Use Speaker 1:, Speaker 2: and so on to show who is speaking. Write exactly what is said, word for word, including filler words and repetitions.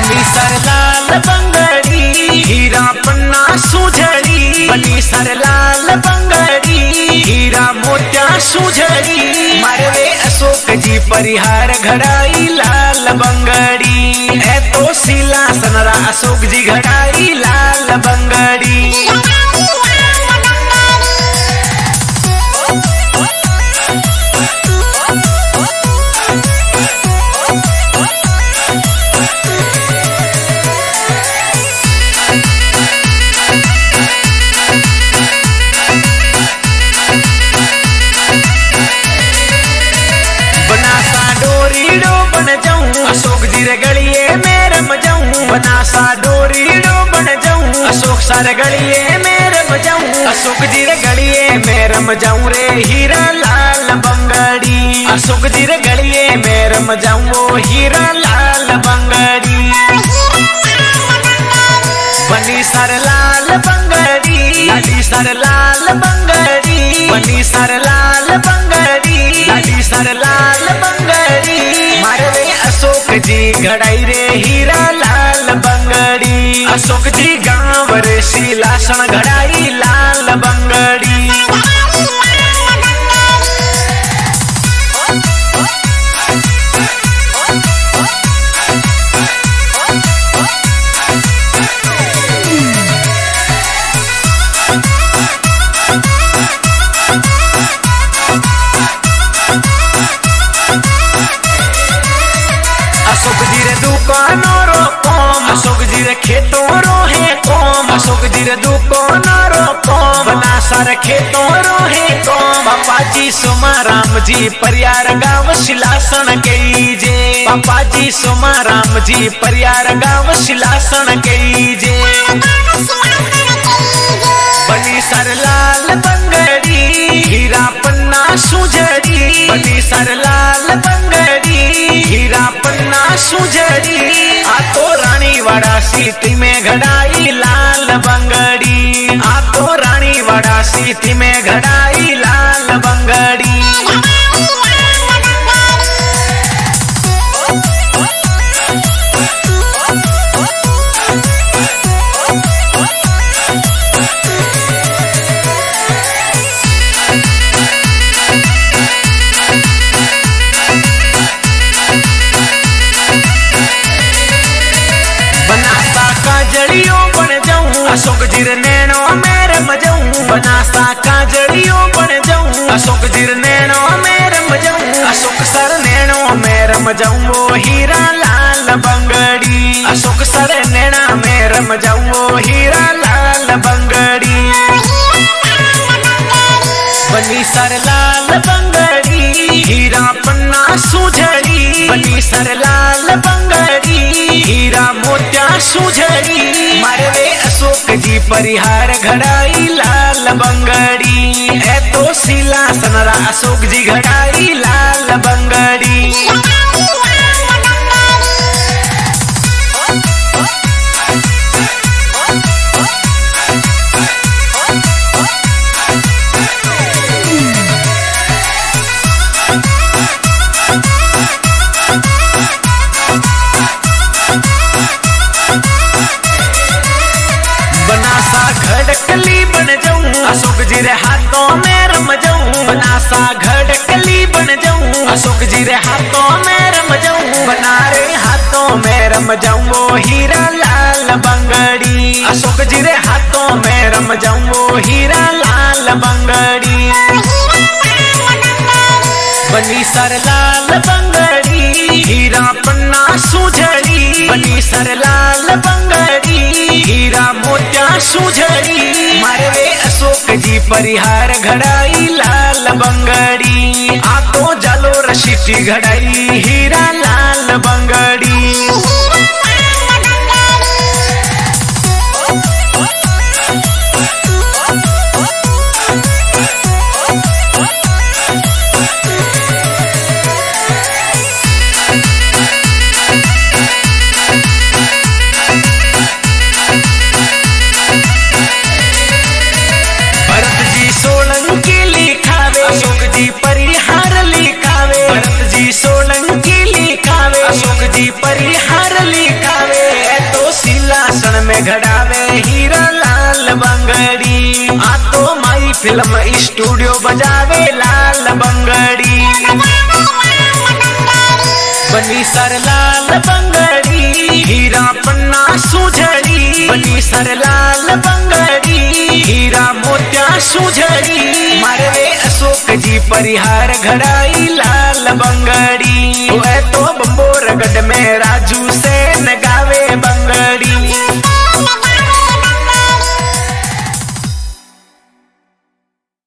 Speaker 1: बनी सर लाल बंगड़ी हीरा पन्ना सुझड़ी, बनी सर लाल बंगड़ी हीरा मोत्या सुझड़ी। मारवे अशोक जी परिहार घड़ाई लाल बंगड़ी, है तो शिला सनरा अशोक जी घड़ाई लाल बंगड़ी। अशोक जी रे गलिए में रम जाऊं, बनासा डोरी डो बन जाऊं, अशोक सर गलिए में रम जाऊं, अशोक जी रे गलिए में रम जाऊं रे हीरा लाल बंगड़ी। अशोक जी रे गलिए में रम जाऊं वो हीरा लाल बंगड़ी। बनी सर लाल बंगड़ी लाली सर लाल बंगड़ी, बनी सर लाल बंगड़ी लाली सर लाल बंगड़ी। मारवे अशोक जी घड़ाई रे हीरा लाल बंगड़ी, अशोक जी गाँव रे शिलासन घड़ाई लाल बंगड़ी। अशोक जी रे दुकानों रो कौम, अशोक जी रे खेतों रो है कौम, अशोक जी रे दुकानों रो कौम, बना सर खेतों रो है कौम। पापा जी सोमा राम जी परियार गाँव शिलासन कीजे, पापा जी सोमा राम जी परियार गाँव शिलासन कीजे। बनी सर लाल बंगड़ी हीरा पन्ना सुझड़ी, बनी सर लाल बंगड़ी हीरा पन्ना सुझड़ी। आ तो रानी वाड़ा सीटी में घड़ाई लाल बंगड़ी, आ तो रानी वाड़ा सीटी में घड़ाई लाल बंगड़ी। अशोक जी रे नैनो में रम जाऊं, बनासा काजड़ियों बन जाऊं, अशोक जी रे नैनो में रम जाऊं, अशोक सर नैनो में रम जाऊं वो हीरा लाल बंगड़ी। अशोक सर नैना में रम जाऊं वो हीरा लाल बंगड़ी। बनी सर लाल बंगड़ी हीरा पन्ना सुझड़ी, बनी सर लाल बंगड़ी हीरा मोत्या सुझड़ी। मारवे अशोक जी परिहार घड़ाई लाल बंगड़ी, है तो शिला सनरा अशोक जी घड़ाई लाल बंगड़ी। बनासा घड़कली बन जाऊं, अशोक जी रे हाथों में रम जाऊं, बनासा घड़कली बन जाऊं, अशोक जी रे हाथों में रम जाऊं, बना रे हाथों में रम जाऊं वो हीरा लाल बंगड़ी। अशोक जी रे हाथों में रम जाऊं वो हीरा लाल बंगड़ी। बनी सर लाल बंगड़ी हीरा पन्ना सुझड़ी, बनी सर लाल बंगड़ी हीरा मोत्या सुझड़ी। मारवे अशोक जी परिहार घड़ाई लाल बंगड़ी, आ तो जालो रशीटी घड़ाई हीरा लाल बंगड़ी। परिहार लिखावे, भरत जी सोलंकी लिखावे, अशोक जी फिल्म स्टूडियो बजावे लाल बंगड़ी। बनी सर लाल बंगड़ी हीरा पन्ना सुझड़ी। बनी सर लाल बंगड़ी हीरा मोत्या सुझड़ी। मारवे अशोक जी परिहार घड़ाई लाल बंगड़ी। तो बंबोरगढ़ में राजू से